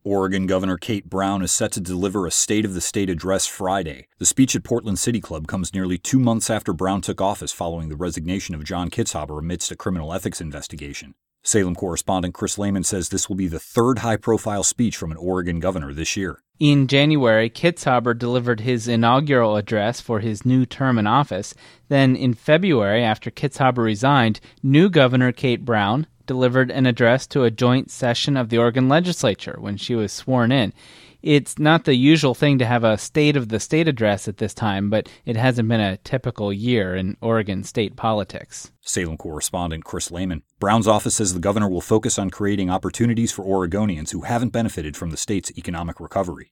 Oregon Governor Kate Brown is set to deliver a State of the State address Friday. The speech at Portland City Club comes nearly 2 months after Brown took office following the resignation of John Kitzhaber amidst a criminal ethics investigation. Salem correspondent Chris Lehman says this will be the third high-profile speech from an Oregon governor this year. In January, Kitzhaber delivered his inaugural address for his new term in office. Then in February, after Kitzhaber resigned, new Governor Kate Brown delivered an address to a joint session of the Oregon legislature when she was sworn in. It's not the usual thing to have a State of the State address at this time, but it hasn't been a typical year in Oregon state politics. Salem correspondent Chris Lehman. Brown's office says the governor will focus on creating opportunities for Oregonians who haven't benefited from the state's economic recovery.